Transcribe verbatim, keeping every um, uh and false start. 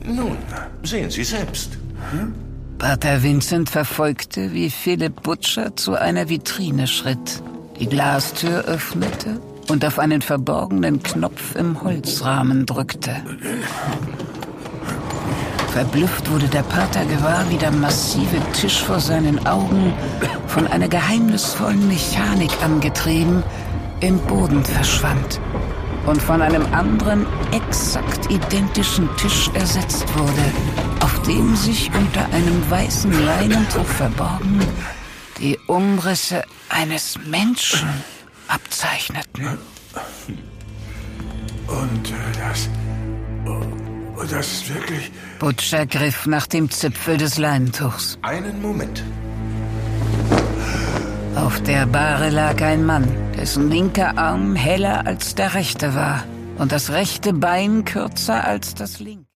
Nun, sehen Sie selbst. Hm? Pater Vincent verfolgte, wie Philipp Butcher zu einer Vitrine schritt, die Glastür öffnete und auf einen verborgenen Knopf im Holzrahmen drückte. Verblüfft wurde der Pater gewahr, wie der massive Tisch vor seinen Augen, von einer geheimnisvollen Mechanik angetrieben, im Boden verschwand und von einem anderen, exakt identischen Tisch ersetzt wurde, auf dem sich unter einem weißen Leinentuch verborgen die Umrisse eines Menschen abzeichneten. Und äh, das... Oh, das ist wirklich... Butcher griff nach dem Zipfel des Leinentuchs. Einen Moment. Auf der Bahre lag ein Mann, dessen linker Arm heller als der rechte war und das rechte Bein kürzer als das linke.